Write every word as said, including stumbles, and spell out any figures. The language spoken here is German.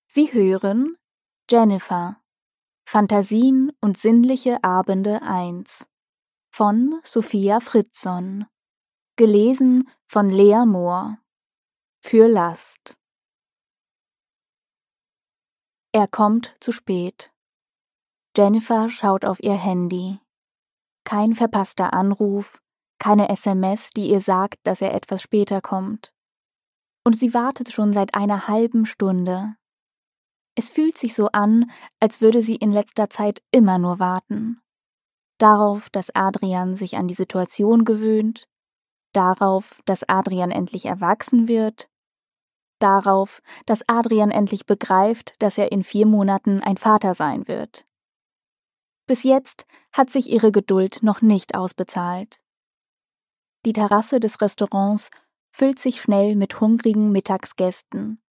Sie hören Jennifer, Phantasien und sinnliche Abende eins von Sophia Fritzon, gelesen von Lea Mohr, für Last. Er kommt zu spät. Jennifer schaut auf ihr Handy. Kein verpasster Anruf, keine S M S, die ihr sagt, dass er etwas später kommt. Und sie wartet schon seit einer halben Stunde. Es fühlt sich so an, als würde sie in letzter Zeit immer nur warten. Darauf, dass Adrian sich an die Situation gewöhnt, darauf, dass Adrian endlich erwachsen wird, darauf, dass Adrian endlich begreift, dass er in vier Monaten ein Vater sein wird. Bis jetzt hat sich ihre Geduld noch nicht ausbezahlt. Die Terrasse des Restaurants füllt sich schnell mit hungrigen Mittagsgästen.